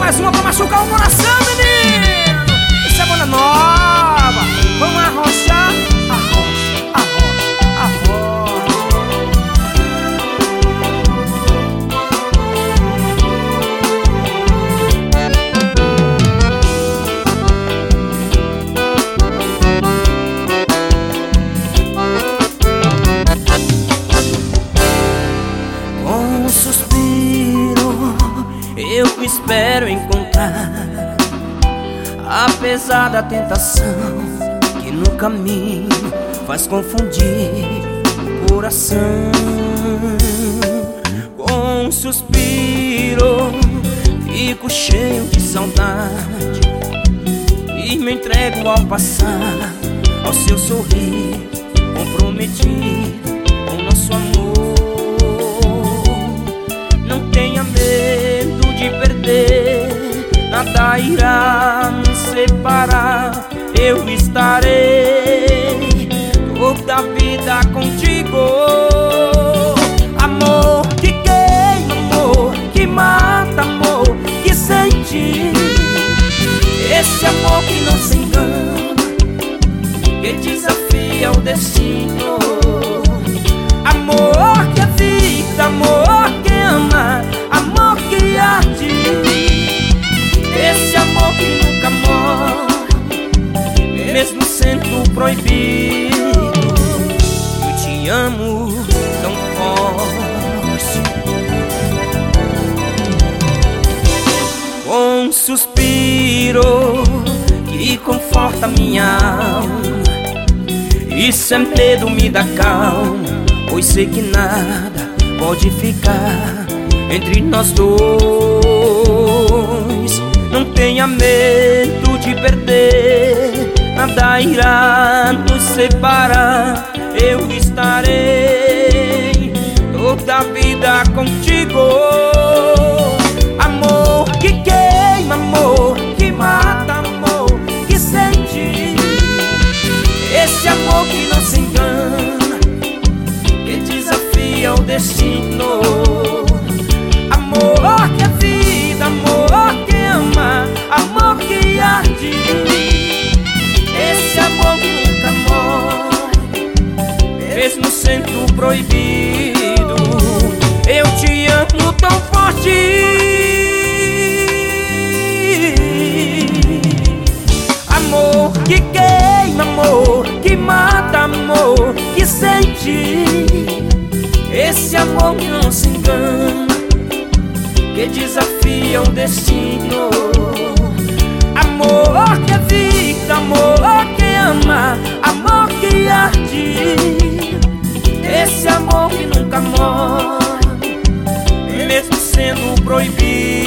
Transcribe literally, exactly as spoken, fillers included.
mais uma pra machucar o coração, menino. Isso é banda nova. Vamos arrochar, arrocha, arrocha, arrocha. Com um suspiro eu espero encontrar, apesar da tentação que no caminho faz confundir o coração. Com um suspiro fico cheio de saudade e me entrego ao passar, ao seu sorrir comprometido com nosso amor. Não tenha medo de perder, nada irá nos separar. Eu estarei toda a vida contigo. Amor que queima, amor que mata, amor que sente. Esse amor que não se engana, que desafia o destino. Amor que é vida, amor que ama, amor que arde. Esse amor que nunca morre, mesmo sendo proibido. Eu te amo tão forte. Com um suspiro que conforta minha alma, isso é medo, me dá calma, pois sei que nada pode ficar entre nós dois. Não tenha medo de perder, nada irá nos separar. Eu estarei toda a vida contigo. Amor que queima, amor que mata, amor que sente. Esse amor que não se engana, que desafia o destino. Amor que é vida, amor que ama, amor que arde. Esse amor que nunca morre, mesmo sendo proibido. Eu te amo tão forte. Amor que queima, amor que mata, amor que sente. Esse amor que não se engana, que desafia o destino. Amor que é vida, amor que ama, amor que arde. Esse amor que nunca morre, mesmo sendo proibido.